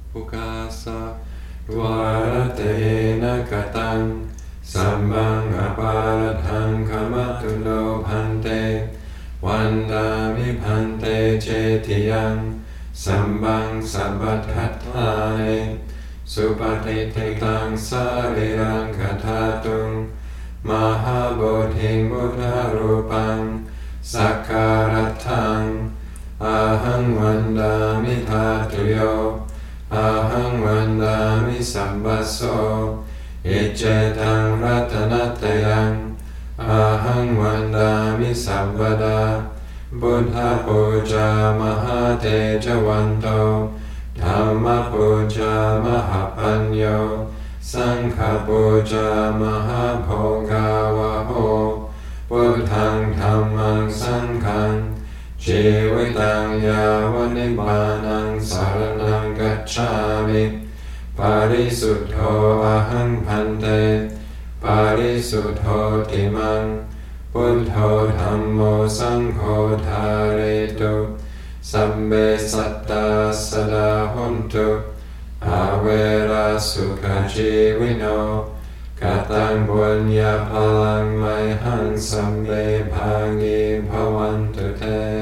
ปุกาสะวารเตนะกตังสัมบังอปารทังขมัตตุโลพันเตวันดามิพันเตเจติยังสัมบังสัพพัทธัตถานิสุปฏิทิตังสาริรังคธาตุงมหาโบธิบุทธารูปังสักการัตถังอาหังวันดามิธาตุโยอาหังวันดามิสัมปัสโสอิเจตังรัตนัตยังอาหังวันดามิสัมปดาบุทธปูจามหาเตจวันโตธรรมปูจามหาปัญโยสังฆปูจามหาโภกาวะโหพุทธังธัมมังสังฆังชีวิตังยาวนิพพานังสารนังกัจฉามิปาริสุทโธอะหังพันเตปาริสุทโธติมังพุทโธธัมโมสังโฆทาริตุสัมเบสัตตาสดาหุนตุอาเวราสุขชีวิโนกตังบุญญาพลังไมหังสัมเบภางีภวันตุเต